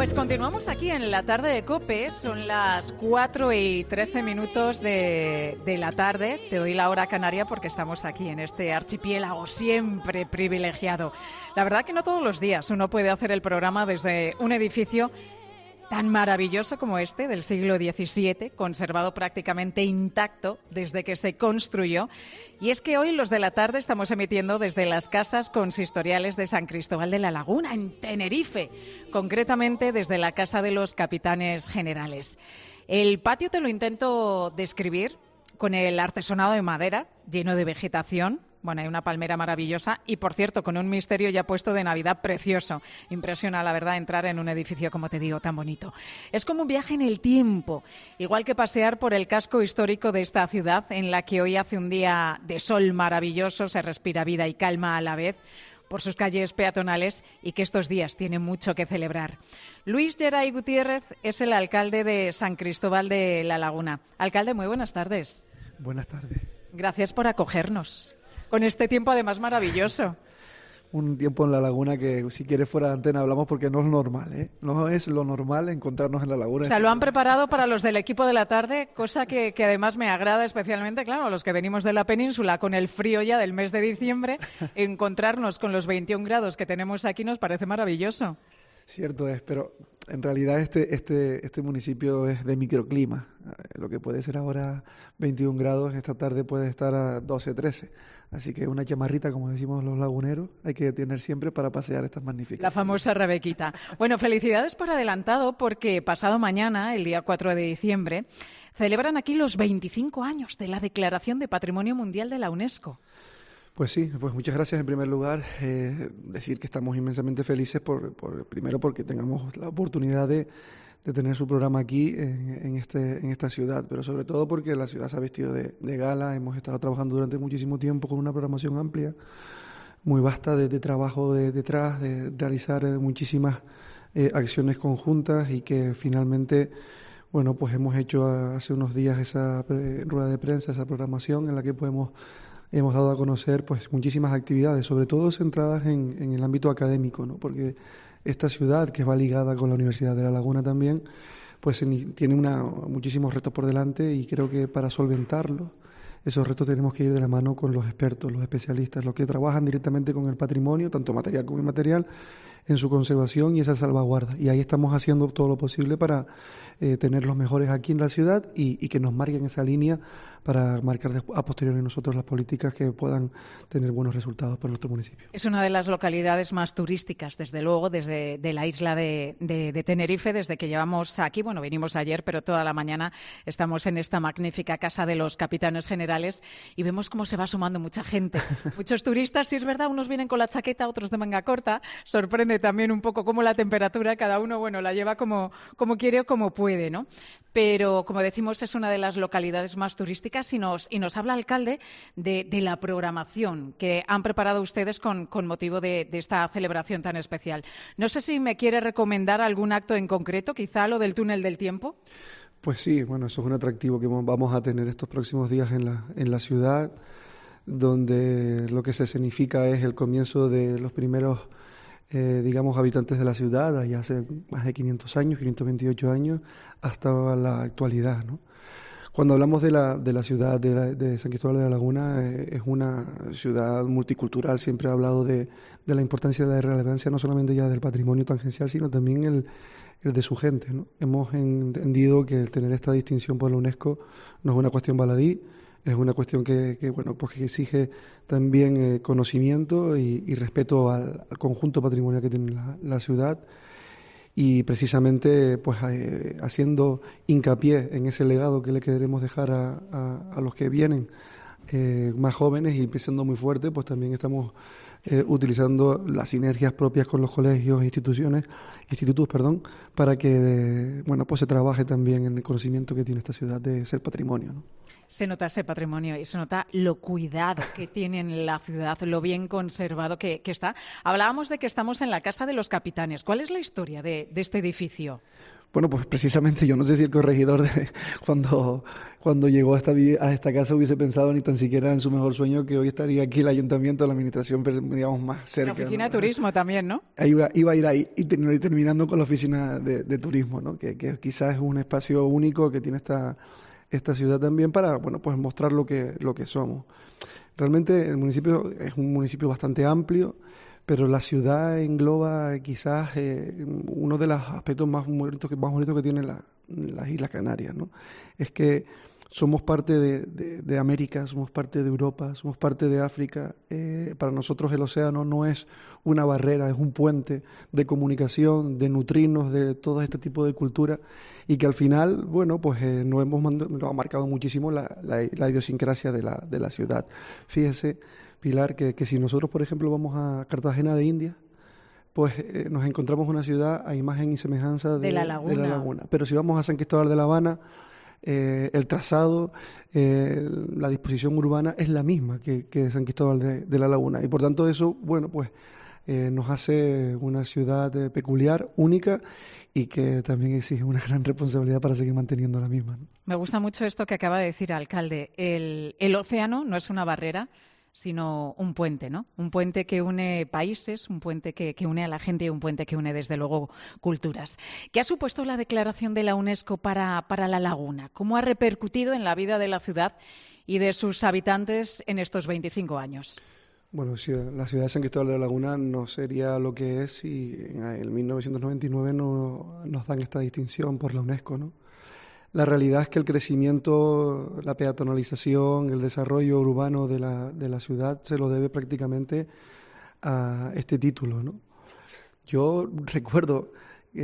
Pues continuamos aquí en la tarde de COPE, son las 4:13 de la tarde. Te doy la hora canaria porque estamos aquí en este archipiélago siempre privilegiado. La verdad que no todos los días uno puede hacer el programa desde un edificio tan maravilloso como este, del siglo XVII, conservado prácticamente intacto desde que se construyó. Y es que hoy, los de la tarde, estamos emitiendo desde las casas consistoriales de San Cristóbal de la Laguna, en Tenerife, concretamente desde la Casa de los Capitanes Generales. El patio te lo intento describir con el artesonado de madera, lleno de vegetación. Bueno, hay una palmera maravillosa y, por cierto, con un misterio ya puesto de Navidad precioso. Impresiona, la verdad, entrar en un edificio, como te digo, tan bonito. Es como un viaje en el tiempo, igual que pasear por el casco histórico de esta ciudad, en la que hoy hace un día de sol maravilloso, se respira vida y calma a la vez, por sus calles peatonales, y que estos días tiene mucho que celebrar. Luis Geray Gutiérrez es el alcalde de San Cristóbal de la Laguna. Alcalde, muy buenas tardes. Buenas tardes. Gracias por acogernos con este tiempo además maravilloso. Un tiempo en la laguna que, si quieres, fuera de antena hablamos, porque no es normal, ¿eh? No es lo normal encontrarnos en la laguna. O sea, lo han preparado para los del equipo de la tarde, cosa que además me agrada especialmente, claro, a los que venimos de la península con el frío ya del mes de diciembre, encontrarnos con los 21 grados que tenemos aquí nos parece maravilloso. Cierto es, pero en realidad este municipio es de microclima. Lo que puede ser ahora 21 grados, esta tarde puede estar a 12, 13. Así que una chamarrita, como decimos los laguneros, hay que tener siempre para pasear estas magníficas. La famosa rebequita. Bueno, felicidades por adelantado, porque pasado mañana, el día 4 de diciembre, celebran aquí los 25 años de la Declaración de Patrimonio Mundial de la UNESCO. Pues sí, pues muchas gracias en primer lugar. Decir que estamos inmensamente felices primero porque tengamos la oportunidad de tener su programa aquí en esta ciudad, pero sobre todo porque la ciudad se ha vestido de gala. Hemos estado trabajando durante muchísimo tiempo con una programación amplia, muy vasta de trabajo detrás, de realizar muchísimas acciones conjuntas, y que finalmente, bueno, pues hemos hecho hace unos días esa rueda de prensa, esa programación en la que hemos dado a conocer pues muchísimas actividades, sobre todo centradas en el ámbito académico, ¿no? Porque esta ciudad, que va ligada con la Universidad de La Laguna también, pues tiene muchísimos retos por delante, y creo que para solventarlos, esos retos tenemos que ir de la mano con los expertos, los especialistas, los que trabajan directamente con el patrimonio, tanto material como inmaterial, en su conservación y esa salvaguarda. Y ahí estamos haciendo todo lo posible para tener los mejores aquí en la ciudad, y que nos marquen esa línea para marcar a posteriori nosotros las políticas que puedan tener buenos resultados para nuestro municipio. Es una de las localidades más turísticas, desde luego, desde la isla de Tenerife, desde que llevamos aquí. Bueno, vinimos ayer, pero toda la mañana estamos en esta magnífica Casa de los Capitanes Generales y vemos cómo se va sumando mucha gente. Muchos turistas, sí es verdad, unos vienen con la chaqueta, otros de manga corta. Sorprende también un poco cómo la temperatura, cada uno, bueno, la lleva como quiere o como puede, ¿no? Pero, como decimos, es una de las localidades más turísticas, y nos habla, alcalde, de la programación que han preparado ustedes con motivo de esta celebración tan especial. No sé si me quiere recomendar algún acto en concreto, quizá lo del túnel del tiempo. Pues sí, bueno, eso es un atractivo que vamos a tener estos próximos días en la ciudad, donde lo que se escenifica es el comienzo de los primeros habitantes de la ciudad, allá hace más de 500 años, 528 años, hasta la actualidad, ¿no? Cuando hablamos de la ciudad de San Cristóbal de la Laguna, es una ciudad multicultural. Siempre he hablado de la importancia de la relevancia, no solamente ya del patrimonio tangencial, sino también el de su gente, ¿no? Hemos entendido que el tener esta distinción por la UNESCO no es una cuestión baladí, es una cuestión que exige también conocimiento y respeto al conjunto patrimonial que tiene la ciudad, y precisamente pues haciendo hincapié en ese legado que le queremos dejar a los que vienen más jóvenes, y empezando muy fuerte, pues también estamos utilizando las sinergias propias con los colegios e institutos, para que pues se trabaje también en el conocimiento que tiene esta ciudad de ser patrimonio, ¿no? Se nota ese patrimonio y se nota lo cuidado que tiene la ciudad, lo bien conservado que está. Hablábamos de que estamos en la Casa de los Capitanes. ¿Cuál es la historia de este edificio? Bueno, pues precisamente yo no sé si el corregidor cuando llegó a esta casa hubiese pensado ni tan siquiera en su mejor sueño que hoy estaría aquí el ayuntamiento, la administración, pero, digamos, más cerca. La oficina ¿no? de turismo también, ¿no? Iba a ir ahí y terminando con la oficina de turismo, ¿no? Que quizás es un espacio único que tiene esta ciudad también para, bueno, pues mostrar lo que somos. Realmente el municipio es un municipio bastante amplio, pero la ciudad engloba quizás uno de los aspectos más bonitos que tiene las Islas Canarias, ¿no? Es que somos parte de América, somos parte de Europa, somos parte de África. Para nosotros el océano no es una barrera, es un puente de comunicación, de nutrirnos de todo este tipo de cultura y que al final, bueno, pues nos ha marcado muchísimo la idiosincrasia de la ciudad. Fíjese, Pilar, que si nosotros, por ejemplo, vamos a Cartagena de Indias, pues nos encontramos una ciudad a imagen y semejanza de la laguna. Pero si vamos a San Cristóbal de La Habana, el trazado, la disposición urbana es la misma que San Cristóbal de la Laguna. Y por tanto eso, bueno, pues nos hace una ciudad peculiar, única y que también exige una gran responsabilidad para seguir manteniendo la misma, ¿no? Me gusta mucho esto que acaba de decir, alcalde. El océano no es una barrera, sino un puente, ¿no? Un puente que une países, un puente que une a la gente y un puente que une, desde luego, culturas. ¿Qué ha supuesto la declaración de la UNESCO para la laguna? ¿Cómo ha repercutido en la vida de la ciudad y de sus habitantes en estos 25 años? Bueno, si la ciudad de San Cristóbal de la Laguna no sería lo que es si en 1999 no nos dan esta distinción por la UNESCO, ¿no? La realidad es que el crecimiento, la peatonalización, el desarrollo urbano de la ciudad se lo debe prácticamente a este título, ¿no? Yo recuerdo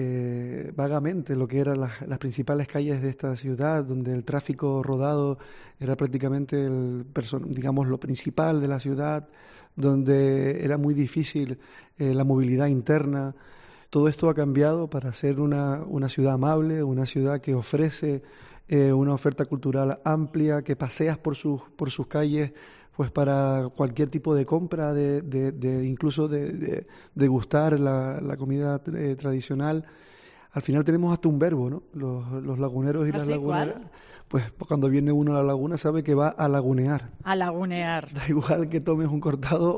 vagamente lo que eran las principales calles de esta ciudad, donde el tráfico rodado era prácticamente digamos, lo principal de la ciudad, donde era muy difícil la movilidad interna. Todo esto ha cambiado para ser una ciudad amable, una ciudad que ofrece una oferta cultural amplia, que paseas por sus calles pues para cualquier tipo de compra, incluso de gustar la comida tradicional. Al final tenemos hasta un verbo, ¿no? Los laguneros y las laguneras. ¿Cuál? Pues cuando viene uno a la laguna sabe que va a lagunear. A lagunear. Da igual que tomes un cortado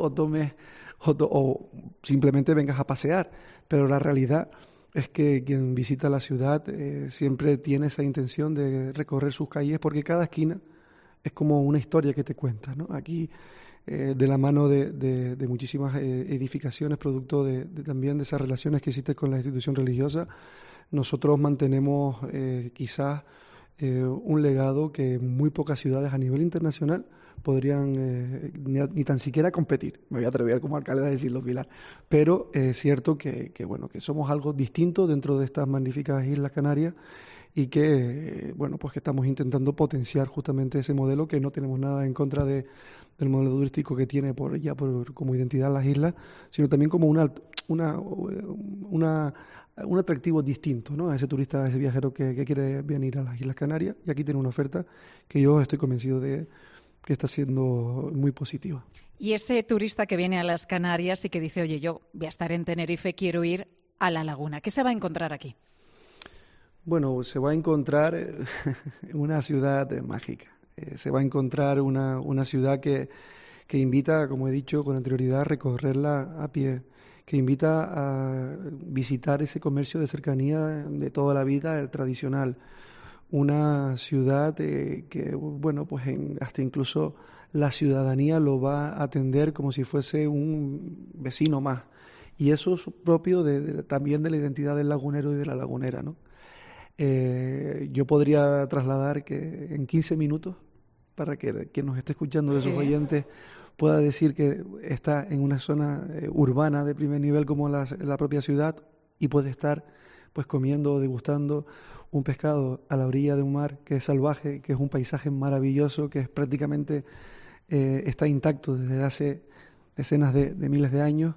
o simplemente vengas a pasear, pero la realidad es que quien visita la ciudad siempre tiene esa intención de recorrer sus calles, porque cada esquina es como una historia que te cuenta, ¿no? Aquí, de la mano de muchísimas edificaciones, producto también de esas relaciones que existen con la institución religiosa, nosotros mantenemos quizás un legado que muy pocas ciudades a nivel internacional podrían ni tan siquiera competir. Me voy a atrever como alcalde a decirlo, Pilar. Pero es cierto que somos algo distinto dentro de estas magníficas Islas Canarias y que, bueno, pues que estamos intentando potenciar justamente ese modelo, que no tenemos nada en contra del modelo turístico que tiene como identidad las islas, sino también como un atractivo distinto, ¿no? A ese turista, a ese viajero que quiere venir a las Islas Canarias, y aquí tiene una oferta que yo estoy convencido de que está siendo muy positiva. Y ese turista que viene a las Canarias y que dice, oye, yo voy a estar en Tenerife, quiero ir a la laguna, ¿qué se va a encontrar aquí? Bueno, se va a encontrar una ciudad mágica. Se va a encontrar una ciudad que invita, como he dicho con anterioridad, a recorrerla a pie, que invita a visitar ese comercio de cercanía de toda la vida, el tradicional. Una ciudad que, bueno, pues hasta incluso la ciudadanía lo va a atender como si fuese un vecino más. Y eso es propio también de la identidad del lagunero y de la lagunera, ¿no? Yo podría trasladar que en 15 minutos, para que quien nos esté escuchando de sus oyentes pueda decir que está en una zona urbana de primer nivel como la propia ciudad, y puede estar pues comiendo o degustando un pescado a la orilla de un mar que es salvaje, que es un paisaje maravilloso, que es prácticamente está intacto desde hace decenas de miles de años,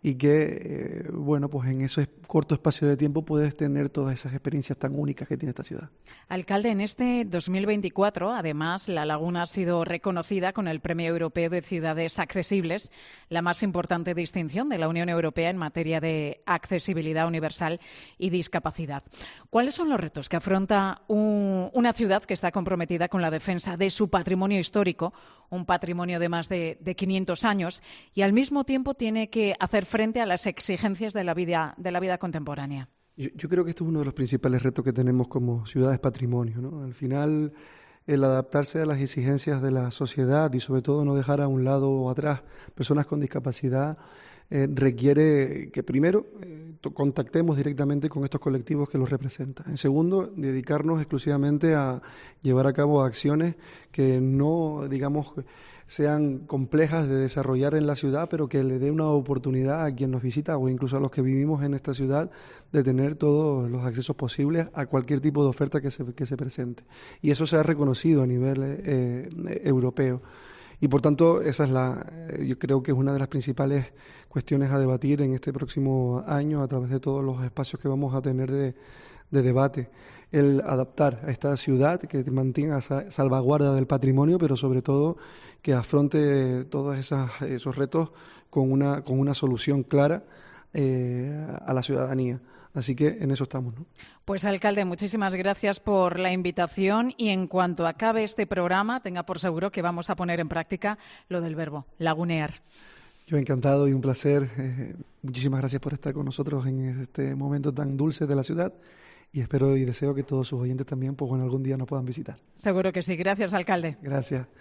y que, bueno, pues en ese corto espacio de tiempo puedes tener todas esas experiencias tan únicas que tiene esta ciudad. Alcalde, en este 2024, además, La Laguna ha sido reconocida con el Premio Europeo de Ciudades Accesibles, la más importante distinción de la Unión Europea en materia de accesibilidad universal y discapacidad. ¿Cuáles son los retos que afronta una ciudad que está comprometida con la defensa de su patrimonio histórico, un patrimonio de más de 500 años, y al mismo tiempo tiene que hacer frente a las exigencias de la vida contemporánea? Yo creo que esto es uno de los principales retos que tenemos como ciudades patrimonio, ¿no? Al final, el adaptarse a las exigencias de la sociedad y sobre todo no dejar a un lado o atrás personas con discapacidad requiere que primero contactemos directamente con estos colectivos que los representan. En segundo, dedicarnos exclusivamente a llevar a cabo acciones que no, digamos, sean complejas de desarrollar en la ciudad, pero que le dé una oportunidad a quien nos visita o incluso a los que vivimos en esta ciudad de tener todos los accesos posibles a cualquier tipo de oferta que se presente. Y eso se ha reconocido a nivel europeo. Y por tanto, yo creo que es una de las principales cuestiones a debatir en este próximo año a través de todos los espacios que vamos a tener de debate. El adaptar a esta ciudad que mantenga salvaguarda del patrimonio, pero sobre todo que afronte todos esos retos con una solución clara a la ciudadanía. Así que en eso estamos, ¿no? Pues, alcalde, muchísimas gracias por la invitación y en cuanto acabe este programa, tenga por seguro que vamos a poner en práctica lo del verbo, lagunear. Yo encantado y un placer. Muchísimas gracias por estar con nosotros en este momento tan dulce de la ciudad y espero y deseo que todos sus oyentes también, pues bueno, algún día nos puedan visitar. Seguro que sí. Gracias, alcalde. Gracias.